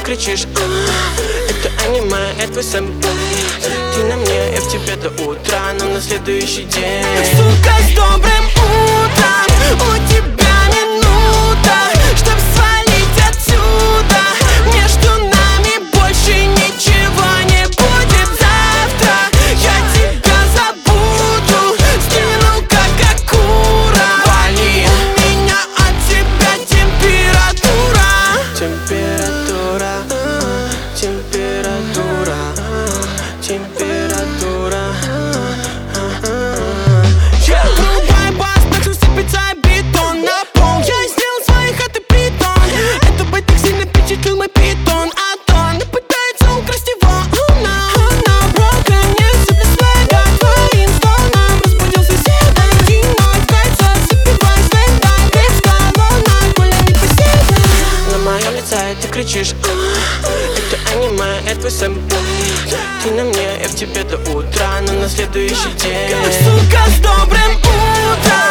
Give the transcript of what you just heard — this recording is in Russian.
кричишь, это аниме, это твой сэмпл. Ты на мне, я в тебе до утра, но на следующий день. Сука, с добрым утром, у тебя минута, чтоб свалить отсюда. Между нами больше ничего не будет завтра. Я тебя забуду, скину как Акура. Вали. У меня от тебя температура. Температура, температура, температура. Врубай бас, начал сыпется бетон на пол. Я сделал своих, а ты притон. Это бой так сильно впечатлил мой питон. Антон пытается украсть его. Она broken, не все без свега. Твоим стоном разбудил соседа. Кино кольца, запивай света. Без колонок, больно не поседа. На моем лице ты кричишь, это аниме, это твой сэмпл. Ты на мне, я в тебе до утра, но на следующий день. Сука, с добрым утром.